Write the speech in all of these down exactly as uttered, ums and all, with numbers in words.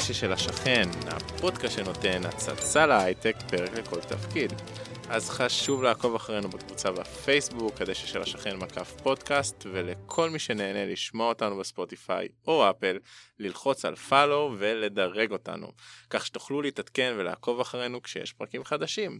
הדשא של השכן, הפודקאסט שנותן הצצה להייטק, פרק לכל תפקיד. אז חשוב לעקוב אחרינו בקבוצה בפייסבוק, הדשא של השכן מקף פודקאסט, ולכל מי שנהנה לשמוע אותנו בספוטיפיי או אפל, ללחוץ על פולו ולדרג אותנו, כך שתוכלו להתעדכן ולעקוב אחרינו כשיש פרקים חדשים.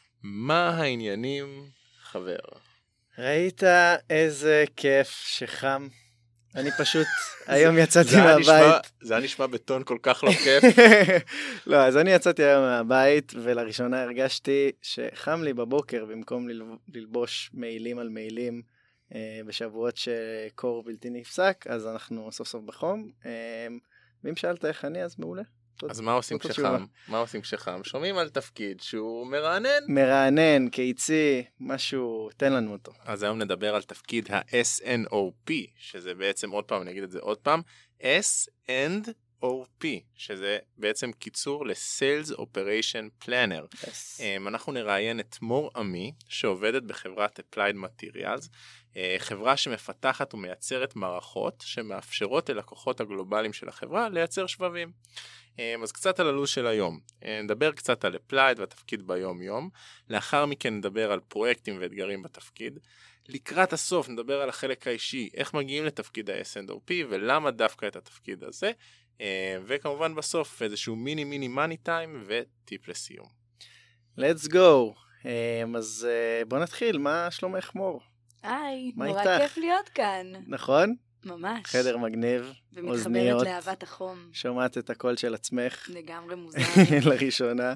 מה העניינים, חבר? ראית איזה כיף שחם? אני פשוט, היום יצאתי מהבית. זה היה נשמע בטון כל כך לא כיף. לא, אז אני יצאתי היום מהבית, ולראשונה הרגשתי שחם לי בבוקר, במקום ללבוש מעילים על מעילים, בשבועות שקור בלתי נפסק, אז אנחנו סוף סוף בחום. ואם שאלת איך אני, אז מעולה. אז מה עושים כשחם? מה עושים כשחם? שומעים על תפקיד שהוא מרענן? מרענן, קיצי, משהו, תן לנו אותו. אז היום נדבר על תפקיד ה-אס אן או פי, שזה בעצם, עוד פעם, אני אגיד את זה עוד פעם, S and O P, שזה בעצם קיצור ל-Sales Operation Planner. Yes. אנחנו נראיין את מור עמי, שעובדת בחברת Applied Materials, חברה שמפתחת ומייצרת מערכות שמאפשרות ללקוחות הגלובליים של החברה לייצר שבבים. אז קצת על הלו"ז של היום. נדבר קצת על Applied והתפקיד ביום יום. לאחר מכן נדבר על פרויקטים ואתגרים בתפקיד. לקראת הסוף נדבר על החלק האישי, איך מגיעים לתפקיד ה-אס אנד או פי ולמה דווקא את התפקיד הזה. וכמובן בסוף איזשהו מיני מיני מאני טיים וטיפ לסיום. Let's go. אז בוא נתחיל. מה שלומך מור? היי, נורא כיף להיות כאן. נכון? ממש. חדר מגניב, ומתחברת לאהבת החום. שומעת את הקול של עצמך. לגמרי מוזר. לראשונה.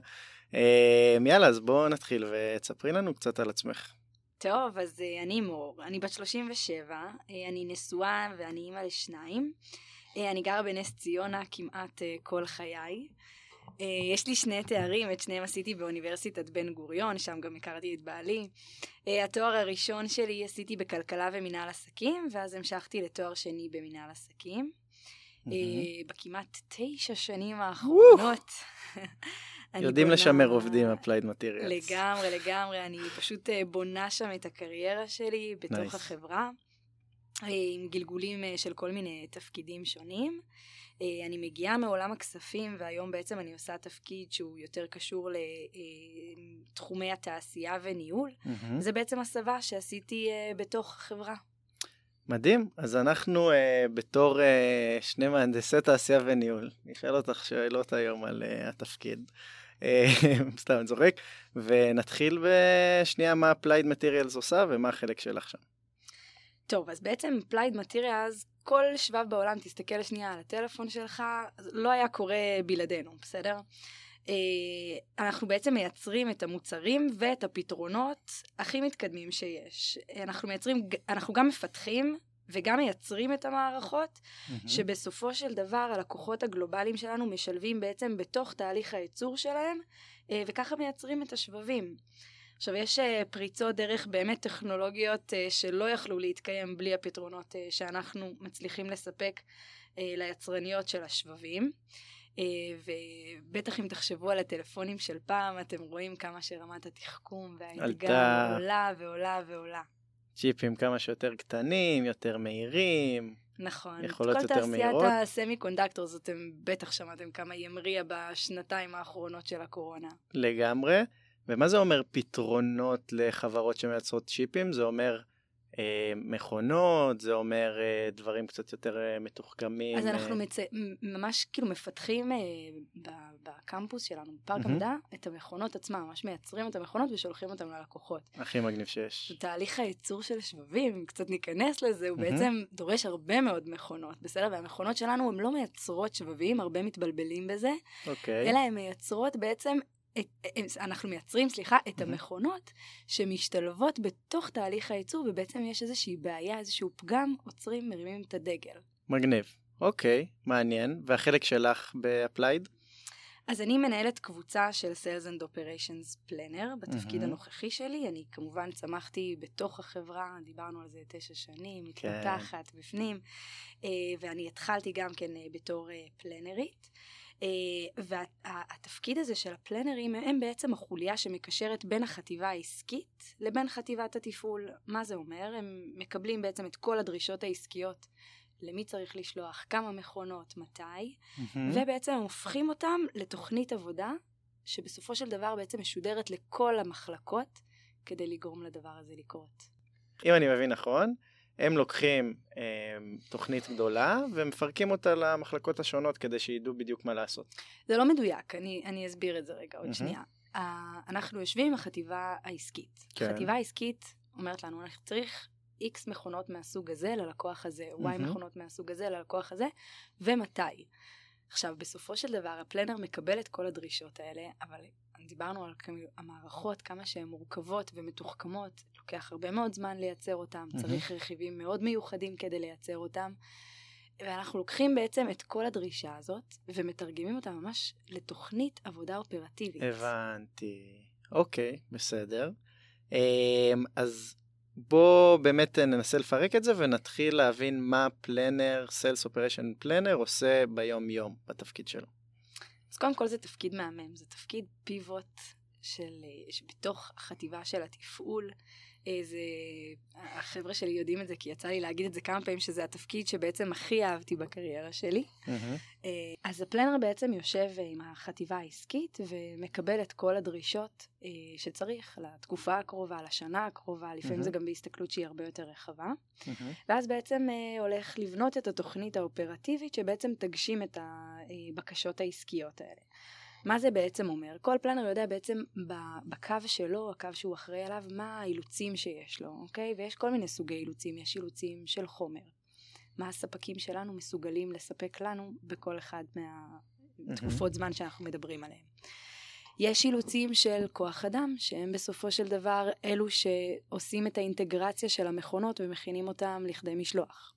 יאללה, אז בואו נתחיל ותספרי לנו קצת על עצמך. טוב, אז אני מור, אני בת שלושים ושבע, אני נשואה ואני אימא לשניים. אני גרה בנס ציונה כמעט כל חיי. יש לי שני תארים, את שניהם עשיתי באוניברסיטת בן גוריון, שם גם הכרתי את בעלי. התואר הראשון שלי עשיתי בכלכלה ומנהל עסקים, ואז המשכתי לתואר שני במנהל עסקים. בכמעט תשע שנים האחרונות. יודעים לשמר עובדים, Applied Materials. לגמרי, לגמרי. אני פשוט בונה שם את הקריירה שלי בתוך החברה, עם גלגולים של כל מיני תפקידים שונים. אני מגיעה מעולם הכספים, והיום בעצם אני עושה תפקיד שהוא יותר קשור לתחומי התעשייה וניהול. זה בעצם הסבה שעשיתי בתוך החברה. מדהים. אז אנחנו בתור שני מהנדסי תעשייה וניהול, נשאל אותך שאלות היום על התפקיד. סתם אני זורק. ונתחיל בשנייה מה Applied Materials עושה ומה החלק שלך שם. טוב, אז בעצם Applied Materials, כל שבב בעולם, תסתכל שנייה על הטלפון שלך, לא היה קורה בלעדינו, בסדר? אנחנו בעצם מייצרים את המוצרים ואת הפתרונות הכי מתקדמים שיש. אנחנו מייצרים, אנחנו גם מפתחים וגם מייצרים את המערכות, mm-hmm. שבסופו של דבר הלקוחות הגלובליים שלנו משלבים בעצם בתוך תהליך הייצור שלהם, וככה מייצרים את השבבים. עכשיו, יש פריצות דרך באמת טכנולוגיות שלא יכלו להתקיים בלי הפתרונות שאנחנו מצליחים לספק ליצרניות של השבבים. ובטח אם תחשבו על הטלפונים של פעם, אתם רואים כמה שרמת התחכום והאתגר עולה ועולה ועולה. צ'יפים כמה שיותר קטנים, יותר מהירים. נכון. יכולות יותר מהירות. כל תעשיית הסמי קונדקטורס, אתם בטח שמעתם כמה היא המריאה בשנתיים האחרונות של הקורונה. לגמרי. ומה זה אומר פתרונות לחברות שמייצרות צ'יפים? זה אומר אה, מכונות, זה אומר אה, דברים קצת יותר אה, מתוחכמים. אז אנחנו מצ... ממש כאילו מפתחים אה, בקמפוס שלנו, בפארק המדע, את המכונות עצמם, ממש מייצרים את המכונות ושולחים אותם ללקוחות. הכי מגניב שיש. תהליך הייצור של שבבים, אם קצת ניכנס לזה, הוא בעצם דורש הרבה מאוד מכונות, בסדר? והמכונות שלנו הן לא מייצרות שבבים, הרבה מתבלבלים בזה, אלא הן מייצרות בעצם אנחנו מייצרים, סליחה, את המכונות שמשתלבות בתוך תהליך הייצור, ובעצם יש איזושהי בעיה, איזשהו פגם, עוצרים, מרימים את הדגל. מגניב. אוקיי, מעניין. והחלק שלך ב-Applied? אז אני מנהלת קבוצה של Sales and Operations Planner, בתפקיד הנוכחי שלי. אני כמובן צמחתי בתוך החברה, דיברנו על זה תשע שנים, מתפתחת בפנים, ואני התחלתי גם כן בתור פלנרית. והתפקיד הזה של הפלנרים הם בעצם החוליה שמקשרת בין החטיבה העסקית לבין חטיבת התפעול. מה זה אומר? הם מקבלים בעצם את כל הדרישות העסקיות למי צריך לשלוח, כמה מכונות, מתי, Mm-hmm. ובעצם הם הופכים אותם לתוכנית עבודה, שבסופו של דבר בעצם משודרת לכל המחלקות, כדי לגרום לדבר הזה לקרות. אם אני מבין נכון, הם לוקחים אה, תוכנית גדולה, ומפרקים אותה למחלקות השונות, כדי שידעו בדיוק מה לעשות. זה לא מדויק, אני, אני אסביר את זה רגע עוד Mm-hmm. שנייה. Uh, אנחנו יושבים עם החטיבה העסקית. כן. החטיבה העסקית אומרת לנו, אנחנו צריך X מכונות מהסוג הזה ללקוח הזה, Y Mm-hmm. מכונות מהסוג הזה ללקוח הזה, ומתי. עכשיו, בסופו של דבר, הפלנר מקבל את כל הדרישות האלה, אבל דיברנו על המערכות, כמה שהן מורכבות ומתוחכמות, לוקח הרבה מאוד זמן לייצר אותם, mm-hmm. צריך רכיבים מאוד מיוחדים כדי לייצר אותם, ואנחנו לוקחים בעצם את כל הדרישה הזאת, ומתרגמים אותה ממש לתוכנית עבודה אופרטיבית. הבנתי. אוקיי, בסדר. אז בוא באמת ננסה לפרק את זה, ונתחיל להבין מה פלנר, Sales Operation Planner, עושה ביום יום בתפקיד שלו. אז קודם כל זה תפקיד מהמם, זה תפקיד פיבוט של, שבתוך החטיבה של התפעול, זה, החבר'ה שלי יודעים את זה, כי יצא לי להגיד את זה כמה פעמים, שזה התפקיד שבעצם הכי אהבתי בקריירה שלי. Mm-hmm. אז הפלנר בעצם יושב עם החטיבה העסקית, ומקבל את כל הדרישות שצריך לתקופה הקרובה, לשנה הקרובה, לפעמים mm-hmm. זה גם בהסתכלות שהיא הרבה יותר רחבה. Mm-hmm. ואז בעצם הולך לבנות את התוכנית האופרטיבית, שבעצם תגשים את הבקשות העסקיות האלה. מה זה בעצם אומר? כל פלנר יודע בעצם בקו שלו, הקו שהוא אחראי עליו, מה האילוצים שיש לו, אוקיי? ויש כל מיני סוגי אילוצים, יש אילוצים של חומר. מה הספקים שלנו מסוגלים לספק לנו בכל אחד מהתקופות זמן שאנחנו מדברים עליהם. יש אילוצים של כוח אדם, שהם בסופו של דבר אלו שעושים את האינטגרציה של המכונות ומכינים אותם לכדי משלוח.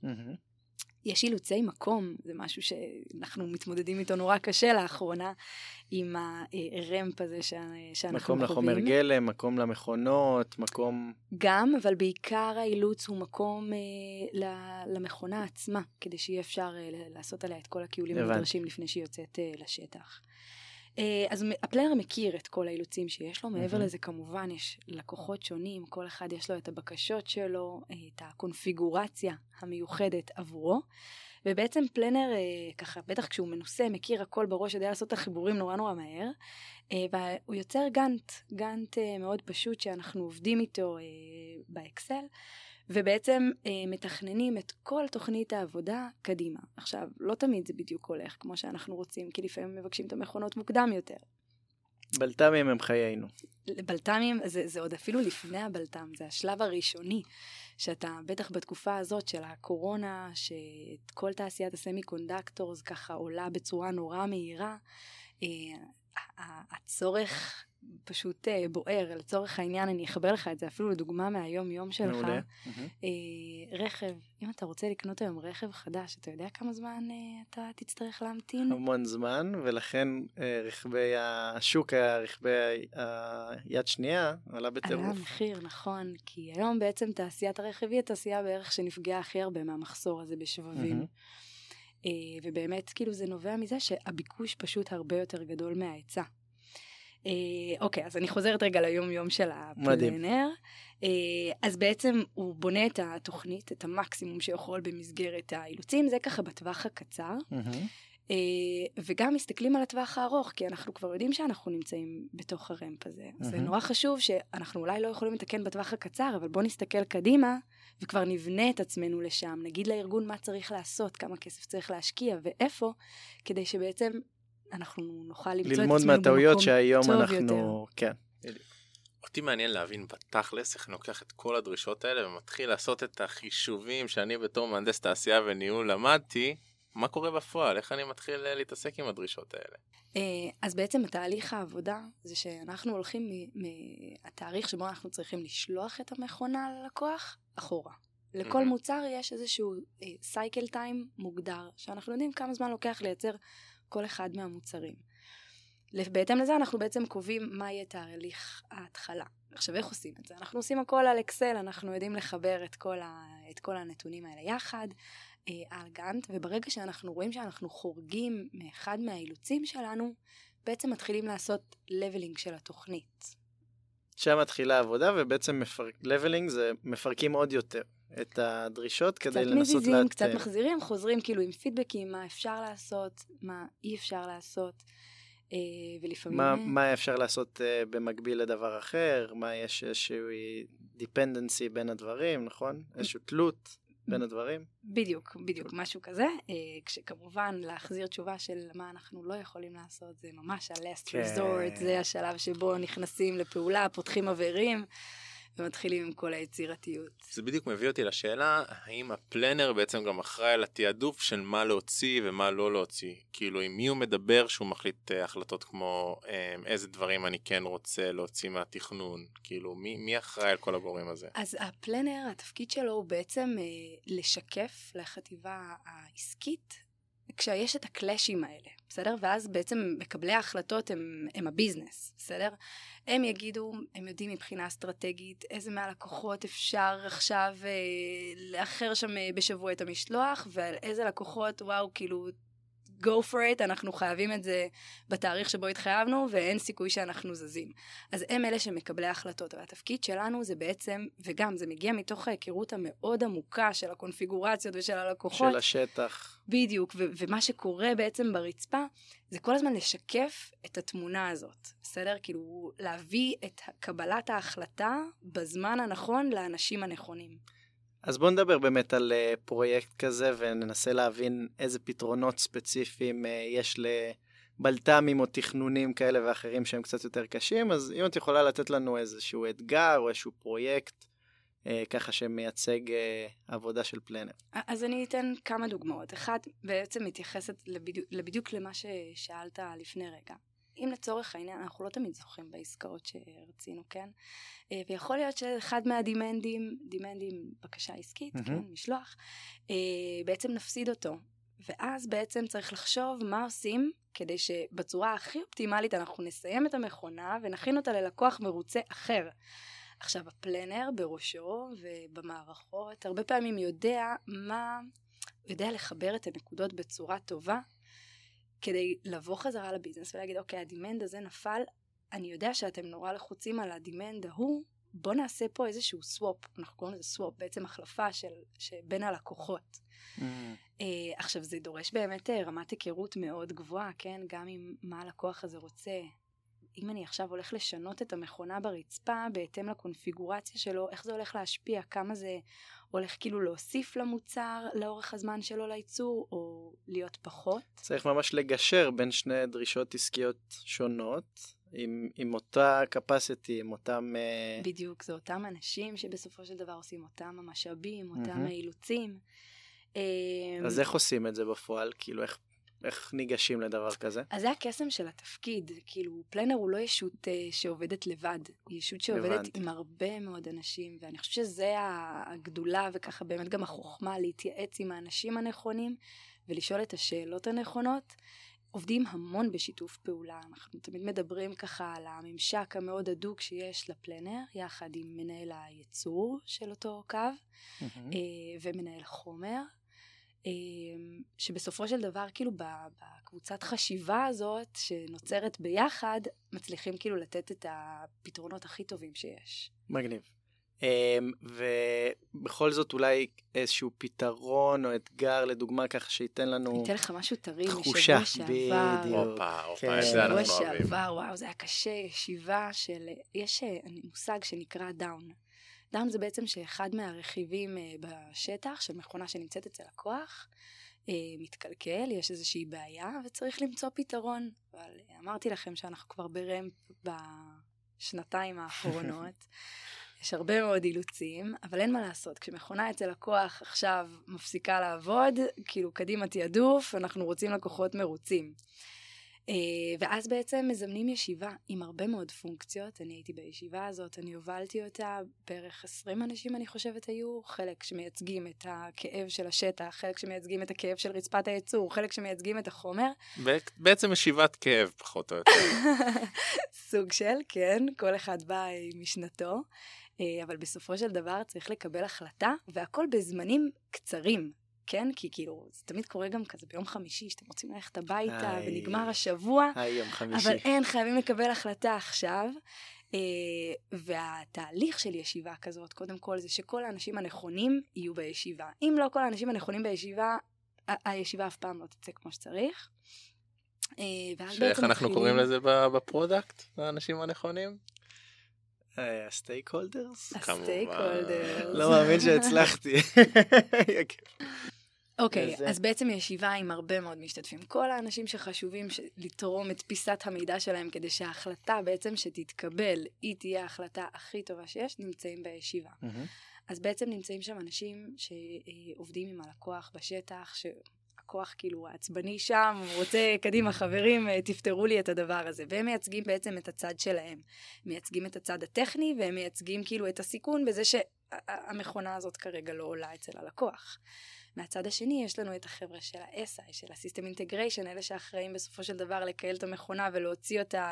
יש אילוצי מקום, זה משהו שאנחנו מתמודדים איתו נורא קשה לאחרונה, עם הרמפ הזה שאנחנו מקום חווים. לחומר גלם, מקום למכונות, מקום... גם, אבל בעיקר האילוץ הוא מקום אה, למכונה עצמה, כדי שיהיה אפשר אה, לעשות עליה את כל הכיולים הנדרשים לפני שהיא יוצאת אה, לשטח. אז הפלנר מכיר את כל האילוצים שיש לו, מעבר לזה כמובן יש לקוחות שונים, כל אחד יש לו את הבקשות שלו, את הקונפיגורציה המיוחדת עבורו, ובעצם פלנר, ככה, בטח כשהוא מנוסה, מכיר הכל בראש, יודע לעשות את החיבורים נורא נורא מהר, והוא יוצר גאנט, גאנט מאוד פשוט שאנחנו עובדים איתו באקסל, ובעצם אה, מתכננים את כל תוכנית העבודה קדימה. עכשיו, לא תמיד זה בדיוק הולך כמו שאנחנו רוצים, כי לפעמים מבקשים את המכונות מוקדם יותר. בלת"מים הם חיינו. בלת"מים, זה, זה עוד אפילו לפני הבלת"ם, זה השלב הראשוני, שאתה בטח בתקופה הזאת של הקורונה, שכל תעשיית הסמי קונדקטורס ככה עולה בצורה נורא מהירה, אה, הצורך... פשוט uh, בוער, לצורך העניין אני אחבר לך את זה אפילו לדוגמה מהיום יום שלך. מעולה. Uh, רכב, אם אתה רוצה לקנות היום רכב חדש, אתה יודע כמה זמן uh, אתה תצטרך להמתין? המון זמן, ולכן uh, רכבי השוק, רכבי היד שנייה, עלה בטירוף. עלה המחיר, נכון, כי היום בעצם תעשיית הרכב היא התעשייה בערך שנפגעה הכי הרבה מהמחסור הזה בשבבים. Mm-hmm. Uh, ובאמת כאילו זה נובע מזה שהביקוש פשוט הרבה יותר גדול מההיצע. אוקיי, אז אני חוזרת רגע ליום יום של הפלנר. אז בעצם הוא בונה את התוכנית, את המקסימום שיכול במסגרת האילוצים, זה ככה בטווח הקצר. וגם מסתכלים על הטווח הארוך, כי אנחנו כבר יודעים שאנחנו נמצאים בתוך הרמפ הזה. זה נורא חשוב שאנחנו אולי לא יכולים לתקן בטווח הקצר, אבל בוא נסתכל קדימה, וכבר נבנה את עצמנו לשם. נגיד לארגון מה צריך לעשות, כמה כסף צריך להשקיע, ואיפה, כדי שבעצם... אנחנו נוכל למצוא את עצמנו במקום טוב יותר. ללמוד מהטעויות שהיום אנחנו... כן. אותי מעניין להבין בתכלס איך נוקח את כל הדרישות האלה ומתחיל לעשות את החישובים שאני בתור מהנדס תעשייה וניהול למדתי, מה קורה בפועל? איך אני מתחיל להתעסק עם הדרישות האלה? אז בעצם התהליך העבודה זה שאנחנו הולכים מהתאריך שבו אנחנו צריכים לשלוח את המכונה ללקוח אחורה. לכל מוצר יש איזשהו סייקל טיים מוגדר, שאנחנו יודעים כמה זמן לוקח לייצר כל אחד מהמוצרים. בהתאם לזה אנחנו בעצם קובעים מה יהיה תהליך ההתחלה. עכשיו איך עושים את זה? אנחנו עושים הכל על אקסל, אנחנו יודעים לחבר את כל, ה, את כל הנתונים האלה יחד, אה, על גאנט, וברגע שאנחנו רואים שאנחנו חורגים מאחד מהאילוצים שלנו, בעצם מתחילים לעשות לבלינג של התוכנית. שם מתחילה העבודה, ובעצם מפרק, לבלינג זה מפרקים עוד יותר את הדרישות כדי קצת לנסות מזיזים, להתאים. קצת מחזירים, חוזרים כאילו עם פידבקים, מה אפשר לעשות, מה אי אפשר לעשות, אה, ולפעמים... מה, מה אפשר לעשות uh, במקביל לדבר אחר, מה יש איזשהו dependency בין הדברים, נכון? איזשהו תלות בין הדברים. בדיוק, בדיוק, משהו כזה, אה, כשכמובן להחזיר תשובה של מה אנחנו לא יכולים לעשות, זה ממש ה-last כן. resort, זה השלב שבו נכנסים לפעולה, פותחים עברים, ומתחילים עם כל היצירתיות. זה בדיוק מביא אותי לשאלה, האם הפלנר בעצם גם אחראי על התיעדוף של מה להוציא ומה לא להוציא? כאילו, עם מי הוא מדבר שהוא מחליט uh, החלטות כמו um, איזה דברים אני כן רוצה להוציא מהתכנון? כאילו, מי, מי אחראי על כל הגורם הזה? אז הפלנר, התפקיד שלו הוא בעצם uh, לשקף לחטיבה העסקית, כשיש את הקלאשים האלה, בסדר? ואז בעצם מקבלי ההחלטות הם, הם הביזנס, בסדר? הם יגידו, הם יודעים מבחינה אסטרטגית איזה מהלקוחות אפשר עכשיו אה, לאחר שם בשבוע את המשלוח, ועל איזה לקוחות, וואו, כאילו, go for it, אנחנו חייבים את זה בתאריך שבו התחייבנו, ואין סיכוי שאנחנו זזים. אז הם אלה שמקבלי ההחלטות, אבל התפקיד שלנו זה בעצם, וגם זה מגיע מתוך ההיכרות המאוד עמוקה של הקונפיגורציות ושל הלקוחות. של השטח. בדיוק, ו- ומה שקורה בעצם ברצפה, זה כל הזמן לשקף את התמונה הזאת, בסדר? כאילו, להביא את קבלת ההחלטה בזמן הנכון לאנשים הנכונים. אז בואו נדבר באמת על uh, פרויקט כזה, וננסה להבין איזה פתרונות ספציפיים uh, יש לבלת"מים או תכנונים כאלה ואחרים שהם קצת יותר קשים. אז אם את יכולה לתת לנו איזשהו אתגר או איזשהו פרויקט, uh, ככה שמייצג uh, עבודה של פלנר. אז אני אתן כמה דוגמאות. אחת בעצם מתייחסת לבדיוק, לבדיוק למה ששאלת לפני רגע. אם לצורך העניין, אנחנו לא תמיד זוכים בעסקאות שרצינו, כן? ויכול להיות שאחד מהדימנדים, דימנדים בקשה עסקית, mm-hmm. כן, משלוח, בעצם נפסיד אותו. ואז בעצם צריך לחשוב מה עושים, כדי שבצורה הכי אופטימלית אנחנו נסיים את המכונה, ונכין אותה ללקוח מרוצה אחר. עכשיו, הפלנר בראשו ובמערכות, הרבה פעמים יודע מה, יודע לחבר את הנקודות בצורה טובה, כדי לבוא חזרה לביזנס ולהגיד, אוקיי, הדימנד הזה נפל, אני יודע שאתם נורא לחוצים על הדימנד ההוא, בוא נעשה פה איזשהו סוואפ, אנחנו קוראים לזה סוואפ, בעצם החלפה של, שבין הלקוחות. Mm. Uh, עכשיו, זה דורש באמת רמת היכרות מאוד גבוהה, כן? גם עם מה הלקוח הזה רוצה. אם אני עכשיו הולך לשנות את המכונה ברצפה, בהתאם לקונפיגורציה שלו, איך זה הולך להשפיע, כמה זה הולך כאילו להוסיף למוצר לאורך הזמן שלו לייצור, או להיות פחות. צריך ממש לגשר בין שני דרישות עסקיות שונות, עם, עם אותה capacity, עם אותם... בדיוק, זה אותם אנשים שבסופו של דבר עושים אותם המשאבים, אותם mm-hmm. האילוצים. אז איך עושים את זה בפועל? כאילו, איך... איך ניגשים לדבר כזה? אז זה הקסם של התפקיד, כאילו פלנר הוא לא ישות uh, שעובדת לבד, היא ישות שעובדת הבנתי. עם הרבה מאוד אנשים, ואני חושבת שזה הגדולה וככה באמת גם החוכמה להתייעץ עם האנשים הנכונים, ולשאול את השאלות הנכונות. עובדים המון בשיתוף פעולה, אנחנו תמיד מדברים ככה על הממשק המאוד הדוק שיש לפלנר, יחד עם מנהל הייצור של אותו קו, mm-hmm. uh, ומנהל חומר, שבסופו של דבר כאילו בקבוצת חשיבה הזאת שנוצרת ביחד מצליחים כאילו לתת את הפתרונות הכי טובים שיש. מגניב. ובכל זאת אולי איזשהו פתרון או אתגר לדוגמה ככה שייתן לנו ניתן לך משהו טרי תחושה. משבוע שעבר. בדיוק. אופה, אופה, זה אנחנו שבוע אוהבים. שעבר, וואו, זה היה קשה, ישיבה של, יש מושג שנקרא דאון. דאון זה בעצם שאחד מהרכיבים בשטח של מכונה שנמצאת אצל לקוח, מתקלקל, יש איזושהי בעיה וצריך למצוא פתרון. אבל אמרתי לכם שאנחנו כבר ברמפ בשנתיים האחרונות. יש הרבה מאוד אילוצים, אבל אין מה לעשות. כשמכונה אצל לקוח עכשיו מפסיקה לעבוד, כאילו קדימה תיעדוף, אנחנו רוצים לקוחות מרוצים. ואז בעצם מזמנים ישיבה עם הרבה מאוד פונקציות. אני הייתי בישיבה הזאת, אני הובלתי אותה, בערך עשרים אנשים אני חושבת היו, חלק שמייצגים את הכאב של השטח, חלק שמייצגים את הכאב של רצפת הייצור, חלק שמייצגים את החומר. בעצם ישיבת כאב פחות או יותר. סוג של, כן, כל אחד בא עם משנתו, אבל בסופו של דבר צריך לקבל החלטה, והכל בזמנים קצרים. כן, כי כאילו, זה תמיד קורה גם כזה ביום חמישי, שאתם רוצים ללכת הביתה, ונגמר השבוע, אבל אין, חייבים לקבל החלטה עכשיו, והתהליך של ישיבה כזאת, קודם כל, זה שכל האנשים הנכונים יהיו בישיבה. אם לא כל האנשים הנכונים בישיבה, הישיבה אף פעם לא תצא כמו שצריך. שאיך אנחנו קוראים לזה בפרודקט, האנשים הנכונים? הסטייק הולדרס? הסטייק הולדרס. לא מאמין שהצלחתי. אוקיי, אז בעצם ישיבה עם הרבה מאוד משתתפים. כל האנשים שחשובים לתרום את פיסת המידע שלהם, כדי שההחלטה בעצם שתתקבל, היא תהיה ההחלטה הכי טובה שיש, נמצאים בישיבה. אז בעצם נמצאים שם אנשים שעובדים עם הלקוח בשטח, שהכוח כאילו העצבני שם, הוא רוצה, קדימה חברים, תפתרו לי את הדבר הזה. והם מייצגים בעצם את הצד שלהם. מייצגים את הצד הטכני, והם מייצגים כאילו את הסיכון בזה שהמכונה הזאת כרגע לא עולה אצל הלקוח. מהצד השני יש לנו את החבר'ה של ה-אס איי, של ה-System Integration, אלה שאחראים בסופו של דבר לקהל את המכונה ולהוציא אותה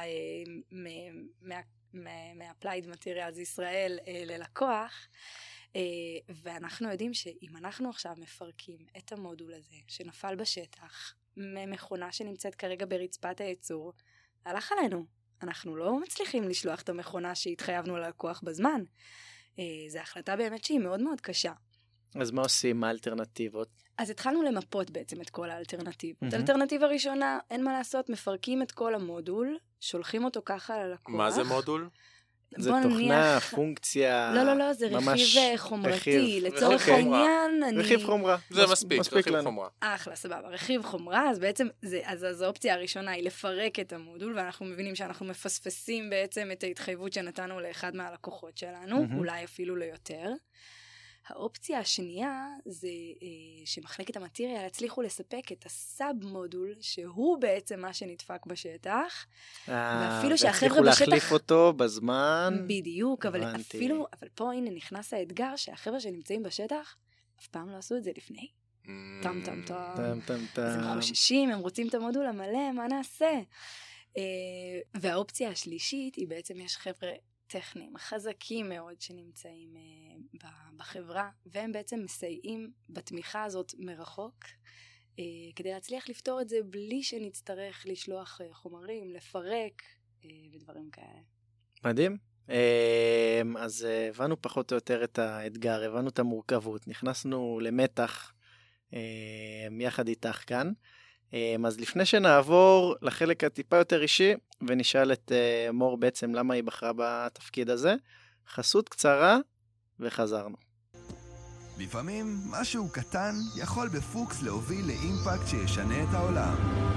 מה-Applied Materials ישראל ללקוח. ואנחנו יודעים שאם אנחנו עכשיו מפרקים את המודול הזה שנפל בשטח, ממכונה שנמצאת כרגע ברצפת הייצור, הלך עלינו. אנחנו לא מצליחים לשלוח את המכונה שהתחייבנו ללקוח בזמן. זו החלטה באמת שהיא מאוד מאוד קשה. אז מה עושים? מה האלטרנטיבות? אז התחלנו למפות בעצם את כל האלטרנטיבות. האלטרנטיבה הראשונה, אין מה לעשות, מפרקים את כל המודול, שולחים אותו ככה ללקוח. מה זה מודול? זה תוכנה, פונקציה, לא, לא, לא, זה רכיב חומרתי. לצורך העניין, אני... רכיב חומרה. זה מספיק, רכיב חומרה. אחלה, סבבה. רכיב חומרה, אז בעצם, אז האופציה הראשונה היא לפרק את המודול, ואנחנו מבינים שאנחנו מפספסים בעצם את ההתחייבות שנתנו לאחד מהלקוחות שלנו, אולי אפילו ליותר. האופציה השנייה זה אה, שמחלקת המטריאל הצליחו לספק את הסאב מודול שהוא בעצם מה שנדפק בשטח. אה, ואפילו שהחבר'ה בשטח... והצליחו להחליף אותו בזמן. בדיוק, אבל הבנתי. אפילו, אבל פה הנה נכנס האתגר שהחבר'ה שנמצאים בשטח אף פעם לא עשו את זה לפני. טם טם טם. טם טם טם. אז הם חוששים, הם רוצים את המודול המלא, מה נעשה? אה, והאופציה השלישית היא בעצם יש חבר'ה טכניים, חזקים מאוד שנמצאים uh, בחברה, והם בעצם מסייעים בתמיכה הזאת מרחוק, uh, כדי להצליח לפתור את זה בלי שנצטרך לשלוח uh, חומרים, לפרק uh, ודברים כאלה. מדהים. Uh, אז uh, הבנו פחות או יותר את האתגר, הבנו את המורכבות, נכנסנו למתח uh, יחד איתך כאן. אז לפני שנעבור לחלק הטיפה יותר אישי, ונשאל את uh, מור בעצם למה היא בחרה בתפקיד הזה, חסות קצרה וחזרנו. לפעמים משהו קטן יכול בפוקס להוביל לאימפקט שישנה את העולם.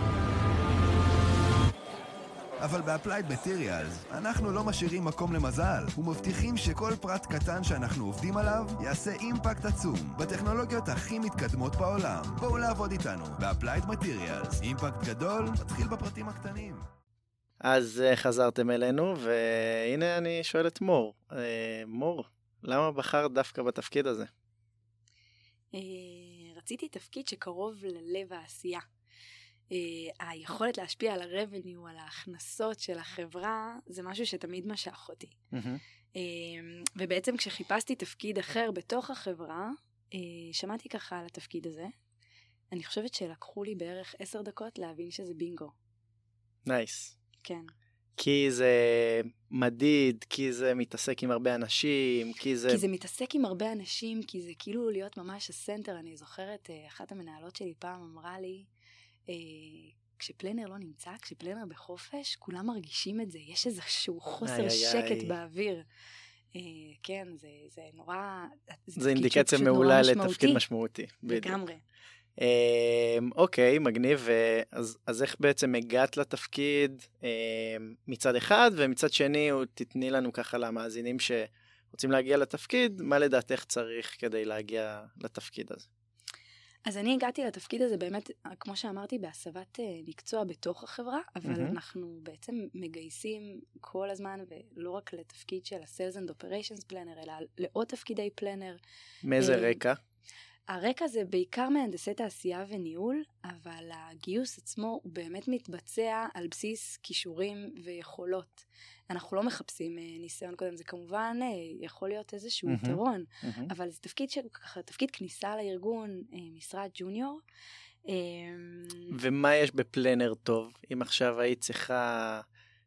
אבל ב-Applied Materials אנחנו לא משאירים מקום למזל ומבטיחים שכל פרט קטן שאנחנו עובדים עליו יעשה אימפקט עצום בטכנולוגיות הכי מתקדמות בעולם. בואו לעבוד איתנו ב-Applied Materials. אימפקט גדול מתחיל בפרטים הקטנים. אז uh, חזרתם אלינו, והנה אני שואל את מור. Uh, מור, למה בחרת דווקא בתפקיד הזה? Uh, רציתי תפקיד שקרוב ללב העשייה. Uh, היכולת להשפיע על הרבניו, על ההכנסות של החברה, זה משהו שתמיד משך אותי. Mm-hmm. Uh, ובעצם כשחיפשתי תפקיד אחר בתוך החברה, uh, שמעתי ככה על התפקיד הזה. אני חושבת שלקחו לי בערך עשר דקות להבין שזה בינגו. נייס. כן. כי זה מדיד, כי זה מתעסק עם הרבה אנשים, כי זה... כי זה מתעסק עם הרבה אנשים, כי זה כאילו להיות ממש הסנטר. אני זוכרת, uh, אחת המנהלות שלי פעם אמרה לי, Uh, כשפלנר לא נמצא, כשפלנר בחופש, כולם מרגישים את זה, יש איזשהו חוסר איי, שקט איי. באוויר. Uh, כן, זה, זה נורא... זה, זה אינדיקציה מעולה לתפקיד משמעותי. לגמרי. Uh, אוקיי, מגניב. אז, אז איך בעצם הגעת לתפקיד uh, מצד אחד, ומצד שני הוא תתני לנו ככה למאזינים שרוצים להגיע לתפקיד, מה לדעתך צריך כדי להגיע לתפקיד הזה? אז אני הגעתי לתפקיד הזה באמת, כמו שאמרתי, בהסבת מקצוע בתוך החברה, אבל mm-hmm. אנחנו בעצם מגייסים כל הזמן, ולא רק לתפקיד של ה-Sales and Operations Planner, אלא לעוד תפקידי פלנר. מאיזה רקע? הרקע זה בעיקר מהנדסי תעשייה וניהול, אבל הגיוס עצמו הוא באמת מתבצע על בסיס כישורים ויכולות. אנחנו לא מחפשים ניסיון קודם, זה כמובן יכול להיות איזשהו mm-hmm. יתרון, mm-hmm. אבל זה תפקיד, ש... תפקיד כניסה לארגון, משרד ג'וניור. ומה יש בפלנר טוב? אם עכשיו היית צריכה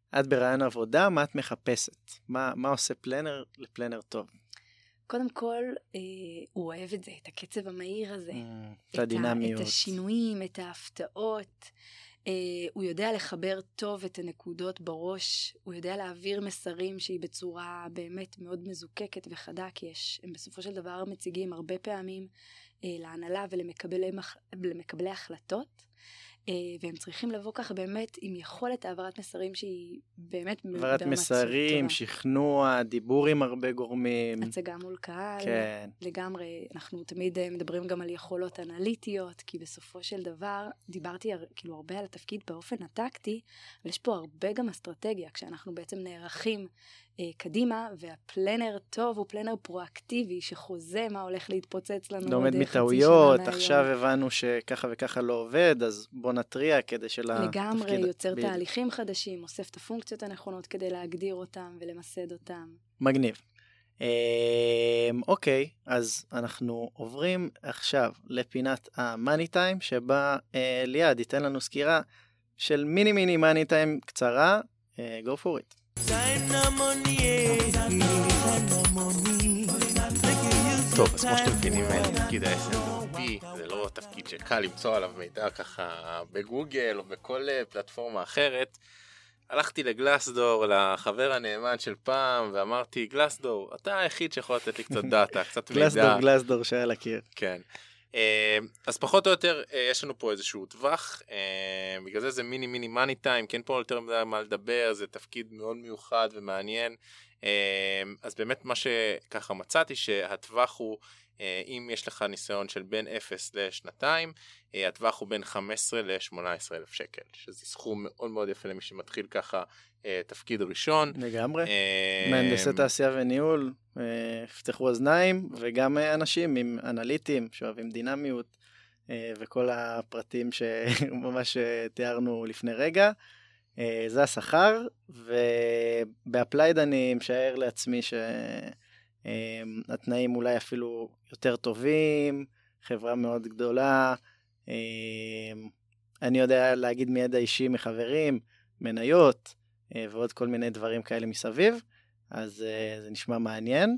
את ברעיון עבודה, מה את מחפשת? מה, מה עושה פלנר לפלנר טוב? קודם כל, אה, הוא אוהב את זה, את הקצב המהיר הזה. Mm, את הדינמיות. את השינויים, את ההפתעות. אה, הוא יודע לחבר טוב את הנקודות בראש, הוא יודע להעביר מסרים שהיא בצורה באמת מאוד מזוקקת וחדה, כי יש, הם בסופו של דבר מציגים הרבה פעמים אה, להנהלה ולמקבלי מח... למקבלי החלטות, אה, והם צריכים לבוא ככה באמת עם יכולת העברת מסרים שהיא באמת העברת מסרים, שכנוע, דיבור עם הרבה גורמים. הצגה מול קהל, כן. לגמרי, אנחנו תמיד מדברים גם על יכולות אנליטיות, כי בסופו של דבר, דיברתי כאילו הרבה על התפקיד באופן הטקטי, אבל יש פה הרבה גם אסטרטגיה, כשאנחנו בעצם נערכים אה, קדימה, והפלנר טוב הוא פלנר פרואקטיבי, שחוזה מה הולך להתפוצץ לנו. לומד מטעויות, עכשיו הבנו שככה וככה לא עובד, אז בוא נטריע כדי של התפקיד. לגמרי, יוצר ב... תהליכים חדשים, אוסף את הפונקציות הנכונות כדי להגדיר אותם ולמסד אותם. מגניב. אוקיי, אז אנחנו עוברים עכשיו לפינת המאני טיים, שבה ליעד ייתן לנו סקירה של מיני מיני מאני טיים קצרה. go for it. טוב, אז כמו שאתם מבינים, תפקיד ה-אס אן או פי זה לא תפקיד שקל למצוא עליו מידע ככה בגוגל או בכל פלטפורמה אחרת. הלכתי לגלאסדור, לחבר הנאמן של פעם, ואמרתי, גלאסדור, אתה היחיד שיכול לתת לי קצת דאטה, קצת מידע. גלאסדור, גלאסדור שהיה להכיר. כן. אז פחות או יותר, יש לנו פה איזשהו טווח, בגלל זה זה מיני מיני מאני טיים, כן פה יותר מה לדבר, זה תפקיד מאוד מיוחד ומעניין. אז באמת מה שככה מצאתי, שהטווח הוא, אם יש לך ניסיון של בין אפס לשנתיים, הטווח הוא בין חמש עשרה ל-שמונה עשרה אלף שקל, שזה סכום מאוד מאוד יפה למי שמתחיל ככה תפקיד ראשון. לגמרי. מהנדסי תעשייה וניהול, פתחו אוזניים, וגם אנשים עם אנליטים, שאוהבים דינמיות, וכל הפרטים שממש תיארנו לפני רגע. זה השכר, ובאפלייד אני משער לעצמי שהתנאים אולי אפילו יותר טובים, חברה מאוד גדולה, אני יודע להגיד מידע אישי מחברים, מניות, ועוד כל מיני דברים כאלה מסביב, אז זה נשמע מעניין,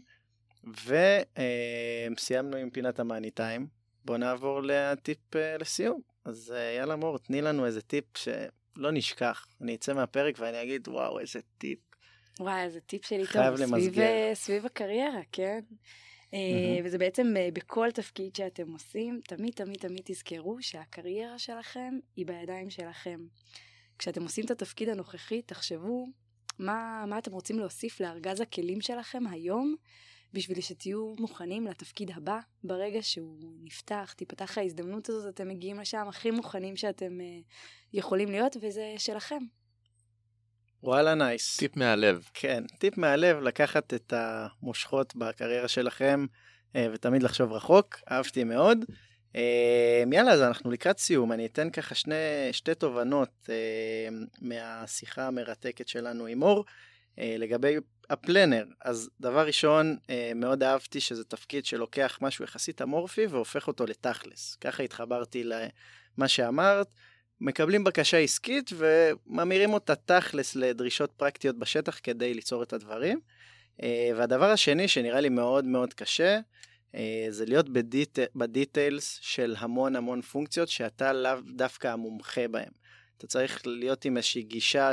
וסיימנו עם פינת המאני טיים, בואו נעבור לטיפ לסיום, אז יאללה מור, תני לנו איזה טיפ שלא נשכח, אני אצא מהפרק ואני אגיד וואו איזה טיפ. וואי איזה טיפ שלי טוב, סביב, סביב הקריירה, כן? Mm-hmm. וזה בעצם בכל תפקיד שאתם עושים, תמיד תמיד תמיד תזכרו שהקריירה שלכם היא בידיים שלכם. כשאתם עושים את התפקיד הנוכחי, תחשבו מה, מה אתם רוצים להוסיף לארגז הכלים שלכם היום, בשביל שתהיו מוכנים לתפקיד הבא, ברגע שהוא נפתח, תיפתח ההזדמנות הזאת, אתם מגיעים לשם הכי מוכנים שאתם uh, יכולים להיות, וזה שלכם. וואלה נייס. טיפ מהלב. כן, טיפ מהלב, לקחת את המושכות בקריירה שלכם, ותמיד לחשוב רחוק, אהבתי מאוד. יאללה, אז אנחנו לקראת סיום, אני אתן ככה שני, שתי תובנות מהשיחה המרתקת שלנו עם אור, לגבי הפלנר. אז דבר ראשון, מאוד אהבתי שזה תפקיד שלוקח משהו יחסית אמורפי, והופך אותו לתכלס. ככה התחברתי למה שאמרת, מקבלים בקשה עסקית וממירים אותה תכלס לדרישות פרקטיות בשטח כדי ליצור את הדברים. והדבר השני שנראה לי מאוד מאוד קשה, זה להיות בדיט... בדיטיילס של המון המון פונקציות שאתה לאו דווקא המומחה בהם. אתה צריך להיות עם איזושהי גישה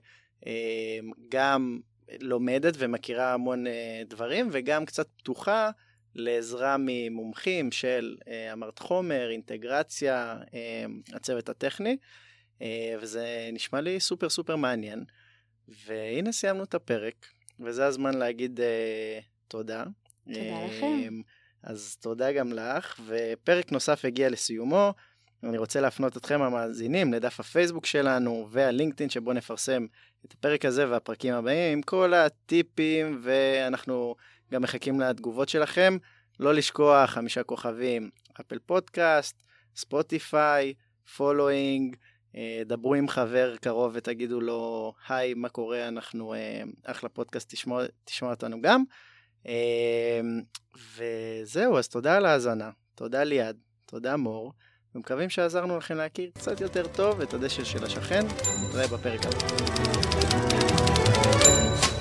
שגם לומדת ומכירה המון דברים, וגם קצת פתוחה לעזרה ממומחים של אמרת חומר, אינטגרציה, הצוות הטכני, וזה נשמע לי סופר סופר מעניין. והנה סיימנו את הפרק, וזה הזמן להגיד תודה. תודה לכם. אז תודה גם לך, ופרק נוסף הגיע לסיומו. אני רוצה להפנות אתכם המאזינים לדף הפייסבוק שלנו והלינקדאין שבו נפרסם את הפרק הזה והפרקים הבאים עם כל הטיפים, ואנחנו גם מחכים לתגובות שלכם. לא לשכוח חמישה כוכבים, אפל פודקאסט, ספוטיפיי, פולואינג, דברו עם חבר קרוב ותגידו לו היי מה קורה, אנחנו אחלה פודקאסט, תשמע, תשמע אותנו גם. וזהו, אז תודה על ההאזנה, תודה ליעד, תודה מור, ומקווים שעזרנו לכם להכיר קצת יותר טוב את הדשא של השכן. נתראה בפרק הבא.